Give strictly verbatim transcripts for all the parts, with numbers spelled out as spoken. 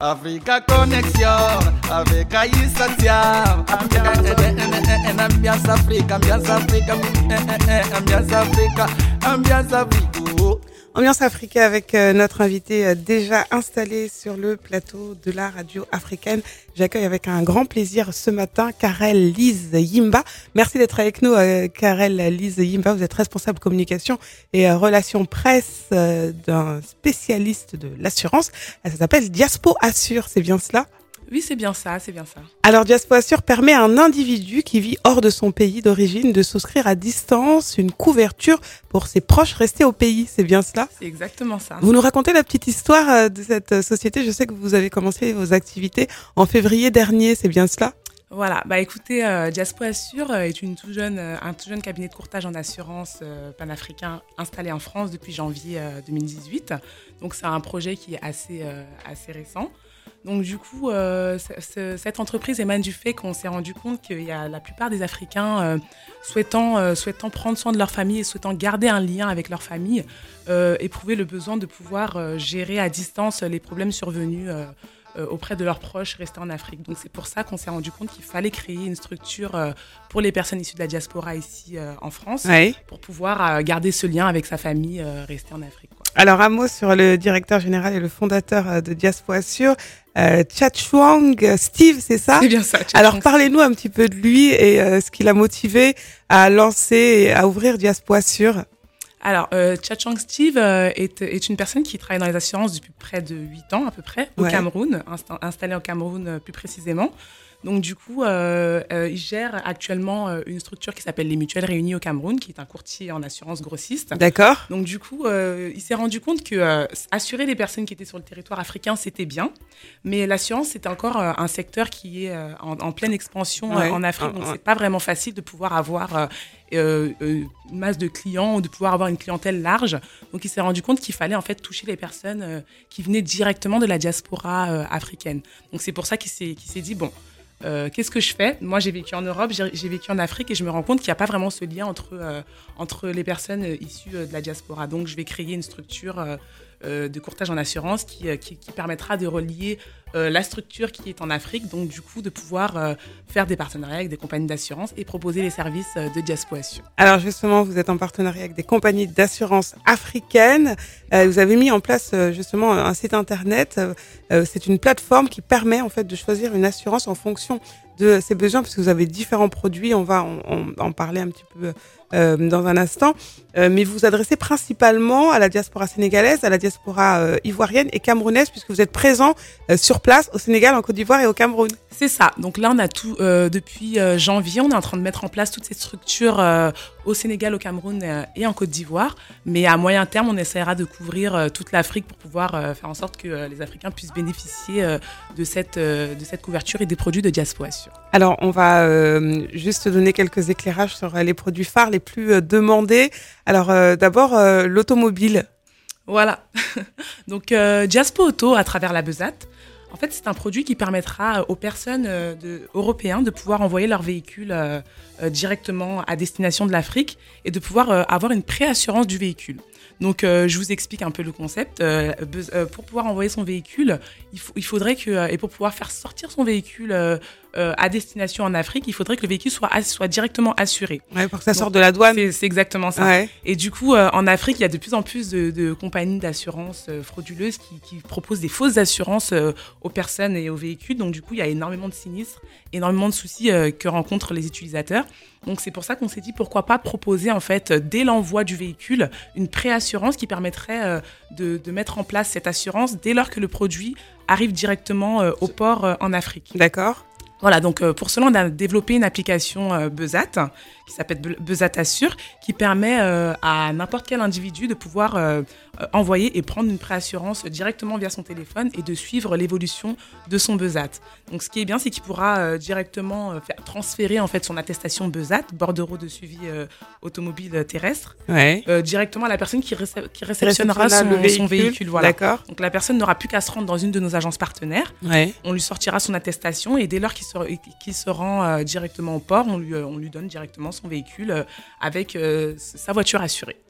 Africa Connexion avec Aïssa Thiam. Ambiance Africa, ambiance Africa, ambiance Africa, ambiance Africa. Ambiance Africa avec euh, notre invité euh, déjà installé sur le plateau de la radio africaine. J'accueille avec un grand plaisir ce matin Karel Lise Yimba. Merci d'être avec nous, euh, Karel Lise Yimba. Vous êtes responsable communication et euh, relations presse euh, d'un spécialiste de l'assurance. Ça s'appelle Diaspo Assure, c'est bien cela ? Oui, c'est bien ça, c'est bien ça. Alors, Diaspo Assure permet à un individu qui vit hors de son pays d'origine de souscrire à distance une couverture pour ses proches restés au pays. C'est bien cela ? C'est exactement ça. Vous nous racontez la petite histoire de cette société. Je sais que vous avez commencé vos activités en février dernier. C'est bien cela ? Voilà, bah écoutez, euh, Diaspo Assure est une tout jeune, euh, un tout jeune cabinet de courtage en assurance euh, panafricain installé en France depuis janvier euh, deux mille dix-huit. Donc c'est un projet qui est assez, euh, assez récent. Donc du coup, euh, c- c- cette entreprise émane du fait qu'on s'est rendu compte qu'il y a la plupart des Africains euh, souhaitant, euh, souhaitant prendre soin de leur famille et souhaitant garder un lien avec leur famille, euh, éprouver le besoin de pouvoir euh, gérer à distance les problèmes survenus euh, euh, auprès de leurs proches restés en Afrique. Donc c'est pour ça qu'on s'est rendu compte qu'il fallait créer une structure euh, pour les personnes issues de la diaspora ici euh, en France, Oui. pour pouvoir euh, garder ce lien avec sa famille euh, restée en Afrique, quoi. Alors, un mot sur le directeur général et le fondateur de Diaspo Assure, euh, Tchatchouang Steve, c'est ça ? C'est bien ça. Alors, parlez-nous un petit peu de lui et euh, ce qui l'a motivé à lancer et à ouvrir Diaspo Assure. Alors, euh, Tchatchouang Steve euh, est, est une personne qui travaille dans les assurances depuis près de huit ans à peu près, au Ouais. Cameroun, insta- installée au Cameroun euh, plus précisément. Donc du coup, euh, euh, il gère actuellement euh, une structure qui s'appelle les Mutuelles Réunies au Cameroun, qui est un courtier en assurance grossiste. D'accord. Donc du coup, euh, il s'est rendu compte que euh, assurer les personnes qui étaient sur le territoire africain, c'était bien, mais l'assurance, c'est encore euh, un secteur qui est euh, en, en pleine expansion Ouais. euh, en Afrique, donc Ouais. c'est pas vraiment facile de pouvoir avoir euh, euh, euh, une masse de clients ou de pouvoir avoir une clientèle large. Donc il s'est rendu compte qu'il fallait en fait toucher les personnes euh, qui venaient directement de la diaspora euh, africaine. Donc c'est pour ça qu'il s'est, qu'il s'est dit, bon, Euh, qu'est-ce que je fais ? Moi, j'ai vécu en Europe, j'ai, j'ai vécu en Afrique et je me rends compte qu'il n'y a pas vraiment ce lien entre, euh, entre les personnes euh, issues euh, de la diaspora. Donc, je vais créer une structure euh, euh, de courtage en assurance qui, euh, qui, qui permettra de relier euh, la structure qui est en Afrique, donc du coup, de pouvoir euh, faire des partenariats avec des compagnies d'assurance et proposer les services euh, de Diaspo Assure. Alors justement, vous êtes en partenariat avec des compagnies d'assurance africaines. Euh, vous avez mis en place euh, justement un site internet. Euh, c'est une plateforme qui permet en fait de choisir une assurance en fonction de ses besoins, parce que vous avez différents produits. On va en, en, en parler un petit peu euh, dans un instant. Euh, mais vous vous adressez principalement à la diaspora sénégalaise, à la diaspora euh, ivoirienne et camerounaise, puisque vous êtes présent euh, sur place au Sénégal, en Côte d'Ivoire et au Cameroun. C'est ça. Donc là, on a tout euh, depuis euh, janvier, on est en train de mettre en place toutes ces structures euh, au Sénégal, au Cameroun euh, et en Côte d'Ivoire. Mais à moyen terme, on essaiera de couvrir euh, toute l'Afrique pour pouvoir euh, faire en sorte que euh, les Africains puissent bénéficier euh, de cette euh, de cette couverture et des produits de Diaspo Assure. Alors, on va euh, juste donner quelques éclairages sur euh, les produits phares les plus euh, demandés. Alors, euh, d'abord, euh, l'automobile. Voilà. Donc, euh, Diaspo Auto, à travers la Besat, en fait, c'est un produit qui permettra aux personnes euh, de, européennes de pouvoir envoyer leur véhicule euh, euh, directement à destination de l'Afrique et de pouvoir euh, avoir une préassurance du véhicule. Donc, euh, je vous explique un peu le concept. Euh, Bes- euh, pour pouvoir envoyer son véhicule, il, faut, il faudrait que, euh, et pour pouvoir faire sortir son véhicule euh, euh, à destination en Afrique, il faudrait que le véhicule soit, ass- soit directement assuré. Ouais, pour que ça Donc, sorte de la douane. C'est, c'est exactement ça. Ouais. Et du coup, euh, en Afrique, il y a de plus en plus de, de compagnies d'assurance euh, frauduleuses qui, qui proposent des fausses assurances euh, aux personnes et aux véhicules. Donc, du coup, il y a énormément de sinistres, énormément de soucis euh, que rencontrent les utilisateurs. Donc, c'est pour ça qu'on s'est dit pourquoi pas proposer, en fait, dès l'envoi du véhicule, une préassurance qui permettrait euh, de, de mettre en place cette assurance dès lors que le produit arrive directement euh, au port euh, en Afrique. D'accord. Voilà, donc euh, pour cela, on a développé une application euh, Besat qui s'appelle Be- Besat Assure, qui permet euh, à n'importe quel individu de pouvoir euh, euh, envoyer et prendre une préassurance directement via son téléphone et de suivre l'évolution de son Besat. Donc, ce qui est bien, c'est qu'il pourra euh, directement euh, faire transférer en fait son attestation Besat, bordereau de suivi euh, automobile euh, terrestre, Ouais. euh, directement à la personne qui, récep- qui réceptionnera son, Réceptionnera le son véhicule. Voilà. D'accord. Donc, la personne n'aura plus qu'à se rendre dans une de nos agences partenaires. Ouais. On lui sortira son attestation et dès lors qu'il se, qu'il se rend euh, directement au port, on lui, euh, on lui donne directement son véhicule euh, avec euh, sa voiture assurée.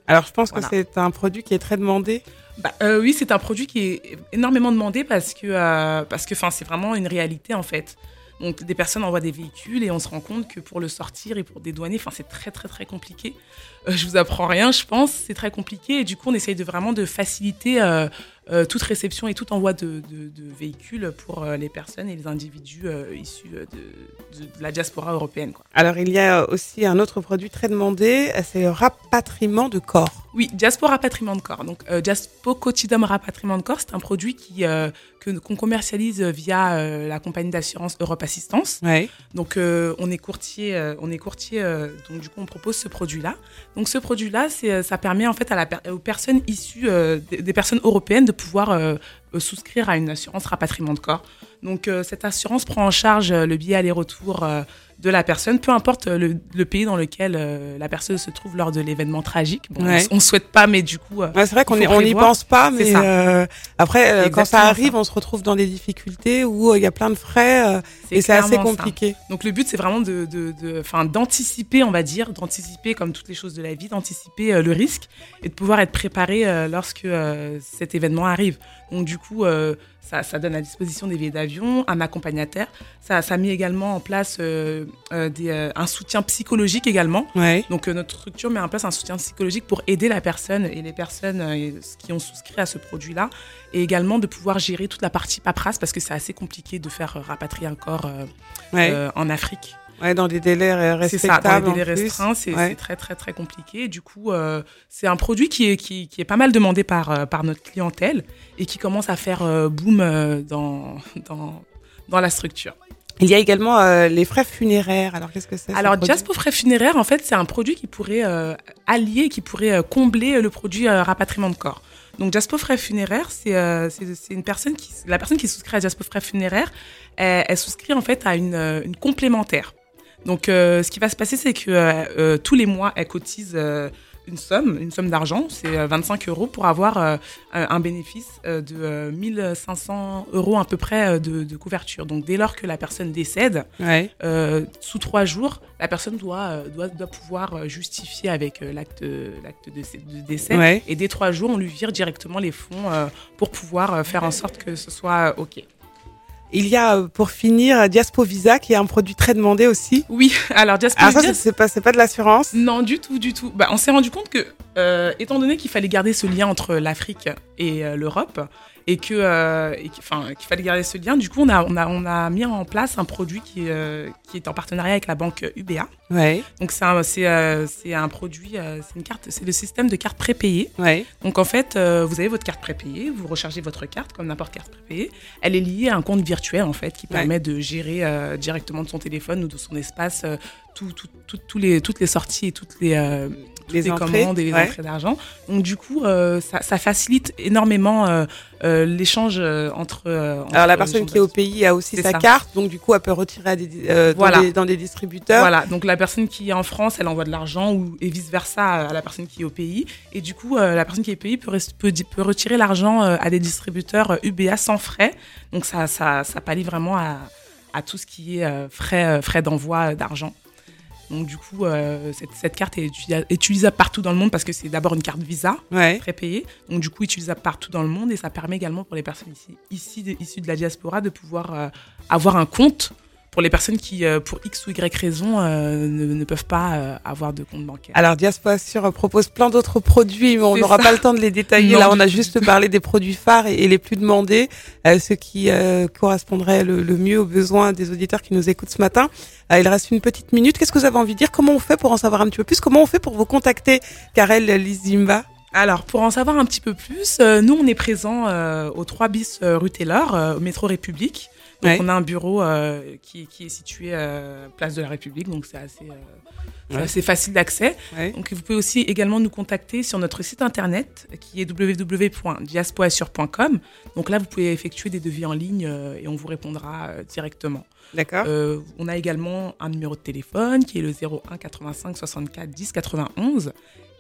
Alors, je pense Voilà. que c'est un produit qui est très demandé. Bah, euh, oui, c'est un produit qui est énormément demandé parce que, euh, parce que c'est vraiment une réalité en fait. Donc des personnes envoient des véhicules et on se rend compte que pour le sortir et pour dédouaner, c'est très très très compliqué. Euh, je vous apprends rien, je pense, c'est très compliqué et du coup on essaye de vraiment de faciliter euh, euh, toute réception et tout envoi de, de, de véhicules pour euh, les personnes et les individus euh, issus de, de, de la diaspora européenne, quoi. Alors, il y a aussi un autre produit très demandé, c'est le rapatriement de corps. Oui, Diaspo Rapatriement de corps. Donc, euh, Diaspo Quotidum Rapatriement de corps, c'est un produit qui, euh, que, qu'on commercialise via euh, la compagnie d'assurance Europe Assistance. Ouais. Donc, euh, on est courtier, euh, on est courtier. Euh, donc, du coup, on propose ce produit-là. Donc, ce produit-là, c'est, ça permet en fait à la, aux personnes issues, euh, des, des personnes européennes, de pouvoir euh, souscrire à une assurance rapatriement de corps. Donc, euh, cette assurance prend en charge le billet aller-retour euh, de la personne, peu importe le, le pays dans lequel euh, la personne se trouve lors de l'événement tragique. Bon, Ouais. on ne souhaite pas, mais du coup, euh, Ouais, c'est vrai qu'on il faut on n'y prévoir. pense pas, C'est mais ça. euh, après, euh, quand ça Exactement arrive, ça. on se retrouve dans des difficultés où euh, il y a plein de frais euh, et c'est assez clairement ça. compliqué. Donc le but, c'est vraiment de, de, de, enfin, d'anticiper, on va dire, d'anticiper comme toutes les choses de la vie, d'anticiper euh, le risque et de pouvoir être préparé euh, lorsque euh, cet événement arrive. Donc du coup, euh, ça, ça donne à disposition des billets d'avion, un accompagnateur. Ça, ça a mis également en place euh, euh, des, euh, un soutien psychologique également. Ouais. Donc euh, notre structure met en place un soutien psychologique pour aider la personne et les personnes euh, qui ont souscrit à ce produit-là, et également de pouvoir gérer toute la partie paperasse parce que c'est assez compliqué de faire euh, rapatrier un corps euh, Ouais. euh, en Afrique. Ouais, dans des délais euh, C'est ça, dans respectables. les délais en plus. restreints, c'est Ouais. c'est très très très compliqué. Du coup, euh, c'est un produit qui est, qui, qui est pas mal demandé par, euh, par notre clientèle et qui commence à faire euh, boom euh, dans, dans, dans la structure. Il y a également euh, les frais funéraires. Alors, qu'est-ce que c'est? ce Alors, produit Diaspo Frais Funéraires, en fait, c'est un produit qui pourrait euh, allier, qui pourrait euh, combler le produit euh, rapatriement de corps. Donc, Diaspo Frais Funéraires, c'est euh, c'est c'est une personne qui, la personne qui souscrit à Diaspo Frais Funéraires, elle, elle souscrit en fait à une, euh, une complémentaire. Donc, euh, ce qui va se passer, c'est que euh, euh, tous les mois, elle cotise euh, une somme, une somme d'argent, c'est euh, vingt-cinq euros pour avoir euh, un bénéfice euh, de euh, mille cinq cents euros à peu près euh, de, de couverture. Donc, dès lors que la personne décède, Ouais. euh, sous trois jours, la personne doit, euh, doit, doit pouvoir euh, justifier avec euh, l'acte, l'acte de, de décès. Ouais. Et dès trois jours, on lui vire directement les fonds euh, pour pouvoir euh, faire en sorte que ce soit euh, OK. Il y a, euh, pour finir, Diaspo Visa, qui est un produit très demandé aussi. Oui, alors Diaspo Ah, ça, Visa, c'est c'est pas, c'est pas de l'assurance. non, du tout, du tout. Bah, on s'est rendu compte que, euh, étant donné qu'il fallait garder ce lien entre l'Afrique et euh, l'Europe, et que, euh, et qu'- enfin, qu'il fallait garder ce lien, du coup, on a, on a, on a mis en place un produit qui, euh, qui est en partenariat avec la banque U B A. Ouais. Donc, c'est un, c'est, euh, c'est un produit, euh, c'est une carte, c'est le système de carte prépayée. Ouais. Donc, en fait, euh, vous avez votre carte prépayée, vous rechargez votre carte comme n'importe quelle carte prépayée. Elle est liée à un compte virtuel, en fait, qui Ouais. permet de gérer euh, directement de son téléphone ou de son espace euh, tout, tout, tout, tous les, toutes les sorties et toutes les, euh, toutes Les les entrées, commandes et les ouais. entrées d'argent. Donc, du coup, euh, ça, ça facilite énormément euh, euh, l'échange euh, entre, euh, entre Alors, la les personne gens qui est au de- pays a aussi C'est sa ça. carte, donc du coup, elle peut retirer à des, euh, dans, Voilà. des, dans des distributeurs. Voilà, donc la personne qui est en France, elle envoie de l'argent ou, et vice-versa à la personne qui est au pays. Et du coup, euh, la personne qui est au pays peut, res- peut, di- peut retirer l'argent euh, à des distributeurs euh, U B A sans frais. Donc ça, ça, ça pallie vraiment à, à tout ce qui est euh, frais, euh, frais d'envoi euh, d'argent. Donc du coup, euh, cette, cette carte est utilis- utilisable partout dans le monde parce que c'est d'abord une carte Visa Ouais. prépayée. Donc du coup, utilisable partout dans le monde et ça permet également pour les personnes ici, ici de, issues de la diaspora de pouvoir euh, avoir un compte pour les personnes qui, euh, pour X ou Y raison, euh, ne, ne peuvent pas euh, avoir de compte bancaire. Alors, Diaspo Assure propose plein d'autres produits, mais on C'est n'aura ça. pas le temps de les détailler. Non, Là, on du a tout, juste du tout. parlé des produits phares et, et les plus demandés, euh, ceux qui euh, correspondraient le, le mieux aux besoins des auditeurs qui nous écoutent ce matin. Euh, il reste une petite minute. Qu'est-ce que vous avez envie de dire? Comment on fait pour en savoir un petit peu plus? Comment on fait pour vous contacter, Karel Lizimba? Alors, pour en savoir un petit peu plus, euh, nous, on est présent euh, au trois bis euh, rue Taylor, euh, au métro République. Donc, Ouais. on a un bureau euh, qui, qui est situé euh, place de la République, donc c'est assez, euh, c'est Ouais. assez facile d'accès. Ouais. Donc, vous pouvez aussi également nous contacter sur notre site internet qui est w w w point diaspoassure point com. Donc là, vous pouvez effectuer des devis en ligne euh, et on vous répondra euh, directement. D'accord. Euh, on a également un numéro de téléphone qui est le zéro un quatre-vingt-cinq soixante-quatre dix quatre-vingt-onze.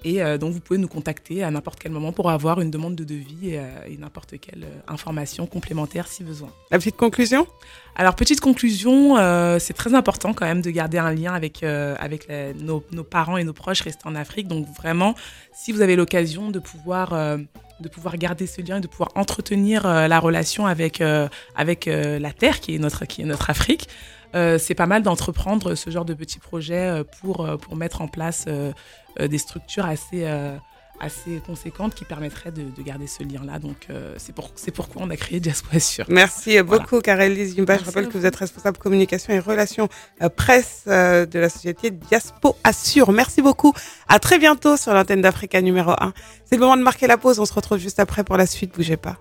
Et euh, donc, vous pouvez nous contacter à n'importe quel moment pour avoir une demande de devis et, euh, et n'importe quelle euh, information complémentaire si besoin. La petite conclusion ? Alors, petite conclusion, euh, c'est très important quand même de garder un lien avec, euh, avec la, nos, nos parents et nos proches restés en Afrique. Donc, vraiment, si vous avez l'occasion de pouvoir, euh, de pouvoir garder ce lien et de pouvoir entretenir euh, la relation avec, euh, avec euh, la terre qui est notre, qui est notre Afrique, Euh, c'est pas mal d'entreprendre ce genre de petits projets euh, pour, euh, pour mettre en place euh, euh, des structures assez, euh, assez conséquentes qui permettraient de, de garder ce lien-là. Donc, euh, c'est, pour, c'est pourquoi on a créé Diaspo Assure. Merci voilà. beaucoup, Karel-Lise Yumba. Je rappelle que vous êtes responsable communication et relations euh, presse euh, de la société Diaspo Assure. Merci beaucoup. À très bientôt sur l'antenne d'Africa numéro un. C'est le moment de marquer la pause. On se retrouve juste après pour la suite. Bougez pas.